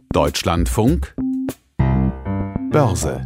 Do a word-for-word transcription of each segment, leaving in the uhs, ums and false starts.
Deutschlandfunk Börse.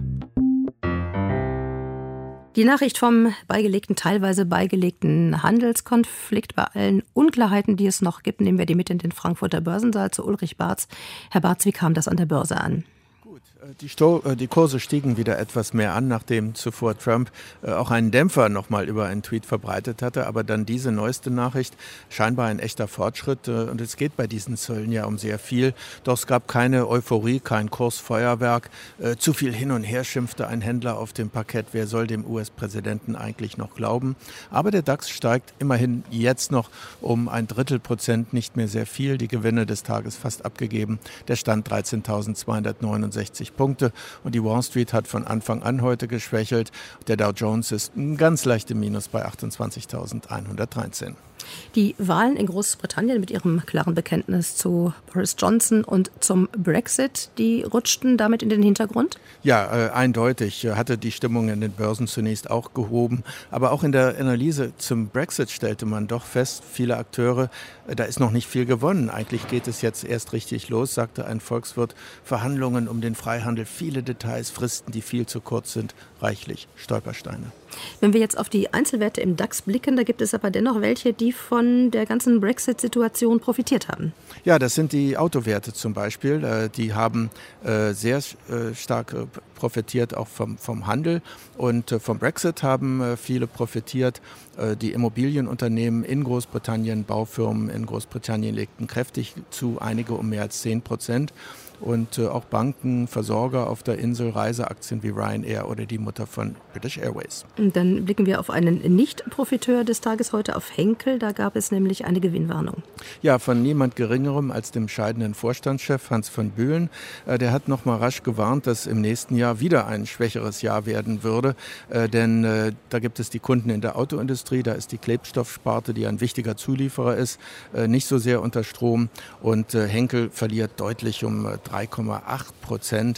Die Nachricht vom beigelegten, teilweise beigelegten Handelskonflikt, bei allen Unklarheiten, die es noch gibt, nehmen wir die mit in den Frankfurter Börsensaal zu Ulrich Barz. Herr Barz, wie kam das an der Börse an? Die, Sto- die Kurse stiegen wieder etwas mehr an, nachdem zuvor Trump äh, auch einen Dämpfer nochmal über einen Tweet verbreitet hatte. Aber dann diese neueste Nachricht, scheinbar ein echter Fortschritt. Äh, und es geht bei diesen Zöllen ja um sehr viel. Doch es gab keine Euphorie, kein Kursfeuerwerk. Äh, zu viel hin und her schimpfte ein Händler auf dem Parkett. Wer soll dem U S-Präsidenten eigentlich noch glauben? Aber der DAX steigt immerhin jetzt noch um ein Drittel Prozent, nicht mehr sehr viel. Die Gewinne des Tages fast abgegeben. Der Stand dreizehntausendzweihundertneunundsechzig Punkte und die Wall Street hat von Anfang an heute geschwächelt. Der Dow Jones ist ein ganz leichtes Minus bei achtundzwanzigtausendeinhundertdreizehn. Die Wahlen in Großbritannien mit ihrem klaren Bekenntnis zu Boris Johnson und zum Brexit, die rutschten damit in den Hintergrund? Ja, äh, eindeutig hatte die Stimmung in den Börsen zunächst auch gehoben. Aber auch in der Analyse zum Brexit stellte man doch fest, viele Akteure, äh, da ist noch nicht viel gewonnen. Eigentlich geht es jetzt erst richtig los, sagte ein Volkswirt. Verhandlungen um den Freihandel, viele Details, Fristen, die viel zu kurz sind, reichlich Stolpersteine. Wenn wir jetzt auf die Einzelwerte im DAX blicken, da gibt es aber dennoch welche, die von der ganzen Brexit-Situation profitiert haben. Ja, das sind die Autowerte zum Beispiel. Die haben sehr stark profitiert auch vom, vom Handel. Und vom Brexit haben viele profitiert. Die Immobilienunternehmen in Großbritannien, Baufirmen in Großbritannien legten kräftig zu, einige um mehr als zehn Prozent. Und äh, auch Banken, Versorger auf der Insel, Reiseaktien wie Ryanair oder die Mutter von British Airways. Und dann blicken wir auf einen Nicht-Profiteur des Tages heute, auf Henkel. Da gab es nämlich eine Gewinnwarnung. Ja, von niemand Geringerem als dem scheidenden Vorstandschef Hans von Bühlen. Äh, der hat noch mal rasch gewarnt, dass im nächsten Jahr wieder ein schwächeres Jahr werden würde. Äh, denn äh, da gibt es die Kunden in der Autoindustrie, da ist die Klebstoffsparte, die ein wichtiger Zulieferer ist, äh, nicht so sehr unter Strom. Und äh, Henkel verliert deutlich um äh, drei Komma acht Prozent.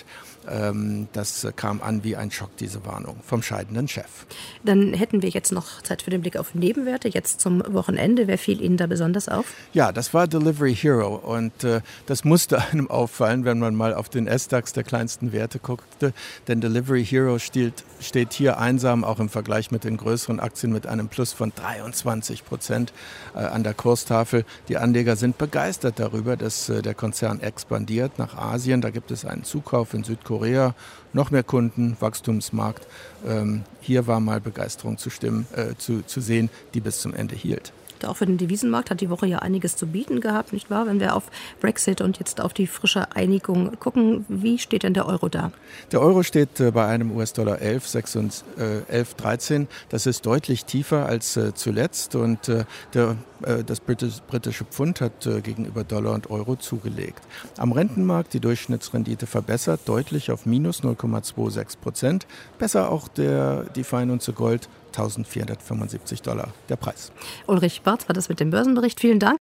Das kam an wie ein Schock, diese Warnung vom scheidenden Chef. Dann hätten wir jetzt noch Zeit für den Blick auf Nebenwerte, jetzt zum Wochenende. Wer fiel Ihnen da besonders auf? Ja, das war Delivery Hero und äh, das musste einem auffallen, wenn man mal auf den S DAX der kleinsten Werte guckte. Denn Delivery Hero steht, steht hier einsam, auch im Vergleich mit den größeren Aktien, mit einem Plus von dreiundzwanzig Prozent äh, an der Kurstafel. Die Anleger sind begeistert darüber, dass äh, der Konzern expandiert nach Asien. Da gibt es einen Zukauf in Südkorea. Korea, noch mehr Kunden, Wachstumsmarkt. Ähm, hier war mal Begeisterung zu, stimmen, äh, zu, zu sehen, die bis zum Ende hielt. Auch für den Devisenmarkt hat die Woche ja einiges zu bieten gehabt, nicht wahr? Wenn wir auf Brexit und jetzt auf die frische Einigung gucken, wie steht denn der Euro da? Der Euro steht äh, bei einem U S-Dollar elf Komma dreizehn. Das ist deutlich tiefer als äh, zuletzt und äh, der, äh, das British, britische Pfund hat äh, gegenüber Dollar und Euro zugelegt. Am Rentenmarkt die Durchschnittsrendite verbessert, deutlich auf minus null Komma sechsundzwanzig Prozent. Besser auch der, die Feinunze Gold, eintausendvierhundertfünfundsiebzig Dollar der Preis. Ulrich Barz war das mit dem Börsenbericht. Vielen Dank.